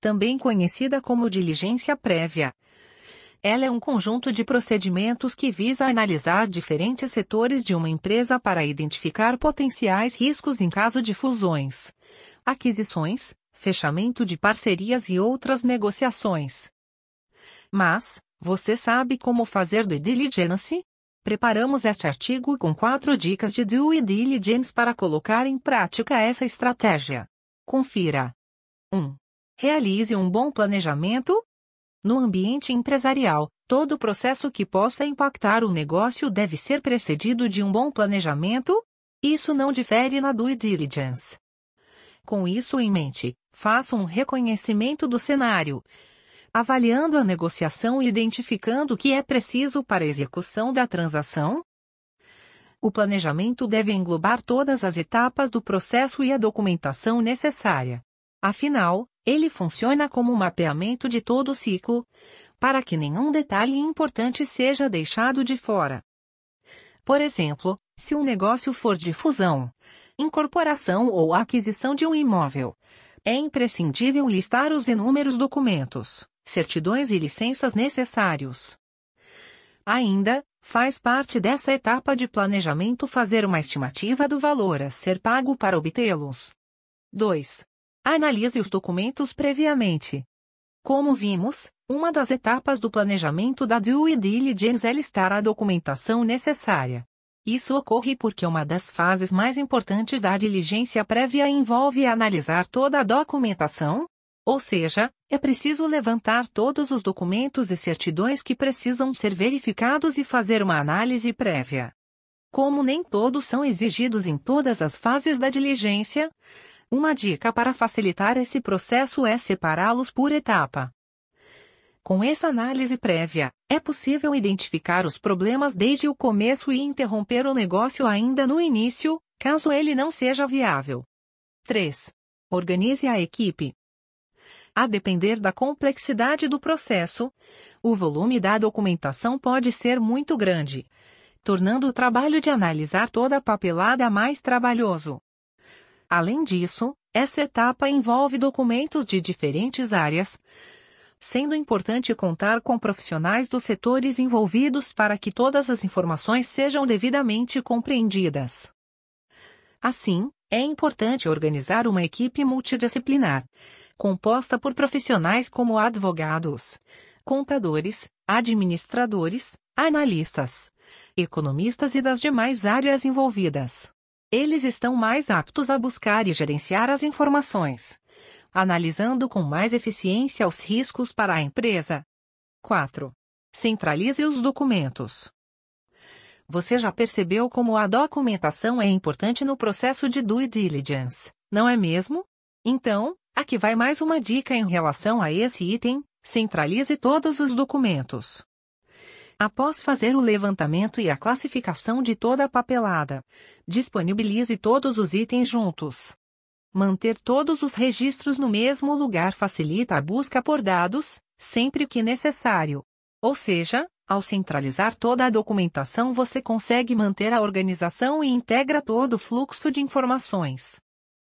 também conhecida como diligência prévia. Ela é um conjunto de procedimentos que visa analisar diferentes setores de uma empresa para identificar potenciais riscos em caso de fusões, aquisições, fechamento de parcerias e outras negociações. Mas, você sabe como fazer due diligence? Preparamos este artigo com 4 dicas de due diligence para colocar em prática essa estratégia. Confira. 1. Realize um bom planejamento. No ambiente empresarial, todo processo que possa impactar o negócio deve ser precedido de um bom planejamento. Isso não difere na due diligence. Com isso em mente, faça um reconhecimento do cenário, avaliando a negociação e identificando o que é preciso para a execução da transação. O planejamento deve englobar todas as etapas do processo e a documentação necessária. Afinal, ele funciona como um mapeamento de todo o ciclo, para que nenhum detalhe importante seja deixado de fora. Por exemplo, se um negócio for de fusão, incorporação ou aquisição de um imóvel, é imprescindível listar os inúmeros documentos, certidões e licenças necessários. Ainda, faz parte dessa etapa de planejamento fazer uma estimativa do valor a ser pago para obtê-los. 2. Analise os documentos previamente. Como vimos, uma das etapas do planejamento da due diligence é listar a documentação necessária. Isso ocorre porque uma das fases mais importantes da diligência prévia envolve analisar toda a documentação, ou seja, é preciso levantar todos os documentos e certidões que precisam ser verificados e fazer uma análise prévia. Como nem todos são exigidos em todas as fases da diligência, uma dica para facilitar esse processo é separá-los por etapa. Com essa análise prévia, é possível identificar os problemas desde o começo e interromper o negócio ainda no início, caso ele não seja viável. 3. Organize a equipe. A depender da complexidade do processo, o volume da documentação pode ser muito grande, tornando o trabalho de analisar toda a papelada mais trabalhoso. Além disso, essa etapa envolve documentos de diferentes áreas, sendo importante contar com profissionais dos setores envolvidos para que todas as informações sejam devidamente compreendidas. Assim, é importante organizar uma equipe multidisciplinar, composta por profissionais como advogados, contadores, administradores, analistas, economistas e das demais áreas envolvidas. Eles estão mais aptos a buscar e gerenciar as informações, analisando com mais eficiência os riscos para a empresa. 4. Centralize os documentos. Você já percebeu como a documentação é importante no processo de due diligence, não é mesmo? Então, aqui vai mais uma dica em relação a esse item: centralize todos os documentos. Após fazer o levantamento e a classificação de toda a papelada, disponibilize todos os itens juntos. Manter todos os registros no mesmo lugar facilita a busca por dados, sempre que necessário. Ou seja, ao centralizar toda a documentação você consegue manter a organização e integra todo o fluxo de informações.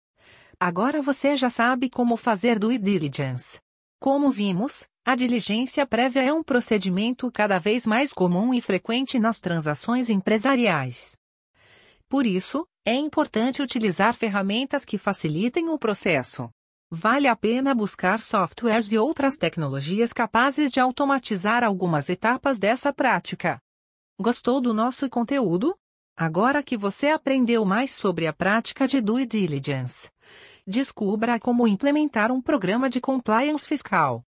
Agora você já sabe como fazer due diligence. Como vimos, a diligência prévia é um procedimento cada vez mais comum e frequente nas transações empresariais. Por isso, é importante utilizar ferramentas que facilitem o processo. Vale a pena buscar softwares e outras tecnologias capazes de automatizar algumas etapas dessa prática. Gostou do nosso conteúdo? Agora que você aprendeu mais sobre a prática de due diligence, descubra como implementar um programa de compliance fiscal.